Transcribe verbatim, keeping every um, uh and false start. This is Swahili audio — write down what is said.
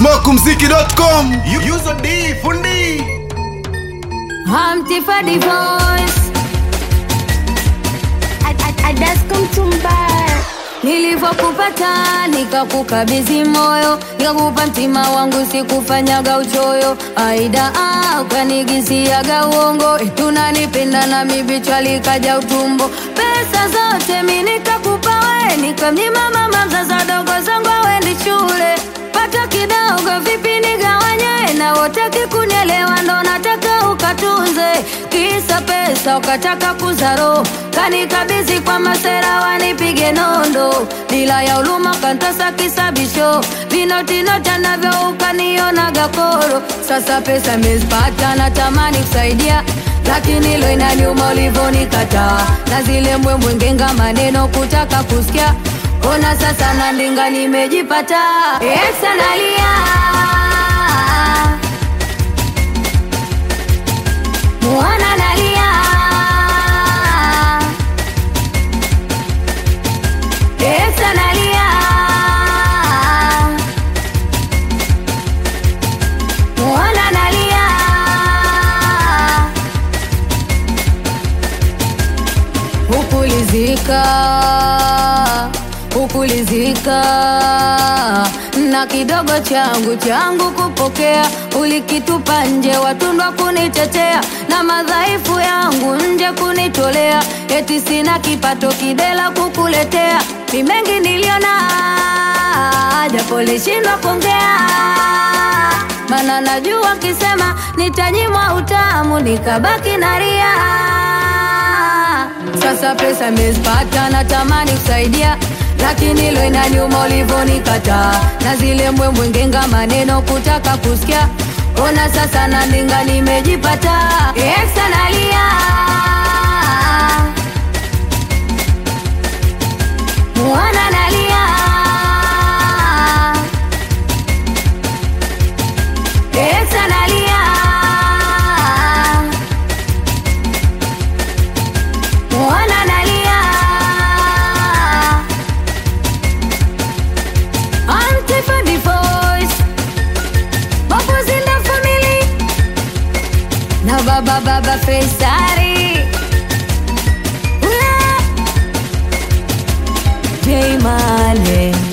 smoke mziki dot com. User D fundi. Hamtifa the voice. I, I, I just come to buy. Nilivokupata nikakukabidhi moyo, nikakupa mtima wangu sikufanyaga uchoyo. Aida ah ukanigisiaga uongo, tunanipenda na mibichwa likaja utumbo. Pesa zote mimi nikakupa wewe, nikamnyima mama mzazi dogo zangu aende shule. Pata kidogo vipi nigawanye, na wote kikunielewa ndo nataka ukatunze. Kisa pesa ukataka kuzaro, kanikabidhi kwa masera wanipige nondo. Bila ya uluma kantasa kisabisho, vinoti nota navyo ukaniona gakoro. Sasa pesa mezipata na tamani kusaidia, lakini lo inaniuma ulivyonikataa. Na zile mbwembwe ngenga maneno kutaka kusikia, ona sasa nandinga nimejipata. Exa nalia, muana nalia, Exa nalia, muana nalia. Hukulizika, hukulizika na kidogo changu changu kupokea, ulikitupa nje watundwa kunitetea, na madhaifu yangu nje kunitolea. Eti sina kipato kidela kukuletea, ni mengi niliona japo lishindwa kuongea. Mana najua kisema nitanyimwa utamu, nikabaki naria. Sasa pesa mezipata na tamani kusaidia, lakini lo inaniuma ulivyonikataa. Na zile mbwembwe ngenga maneno kutaka kusikia, ona sasa nandinga nimejipata. Exa nalia, muana nalia, Exa nalia, muana nalia. Hamtifa the voice, Bubbles in the family, na baba baba Faisari, J Male.